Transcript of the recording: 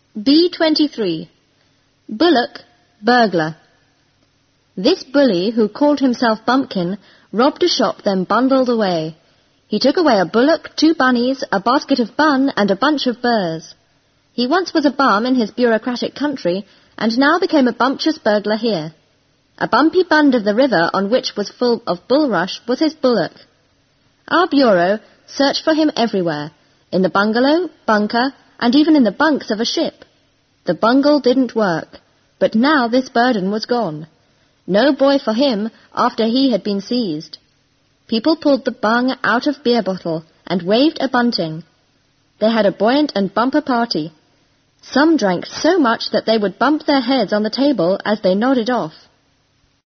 B23. Bullock, burglar. This bully, who called himself Bumpkin, robbed a shop, then bundled away. He took away a bullock, 2 bunnies, a basket of bun, and a bunch of burrs. He once was a bum in his bureaucratic country, and now became a bumptious burglar here. A bumpy bund of the river on which was full of bulrush was his bullock. Our bureau searched for him everywhere, in the bungalow, bunker, and even in the bunks of a ship. The bungle didn't work, but now this burden was gone. No boy for him after he had been seized. People pulled the bung out of beer bottle and waved a bunting. They had a buoyant and bumper party. Some drank so much that they would bump their heads on the table as they nodded off.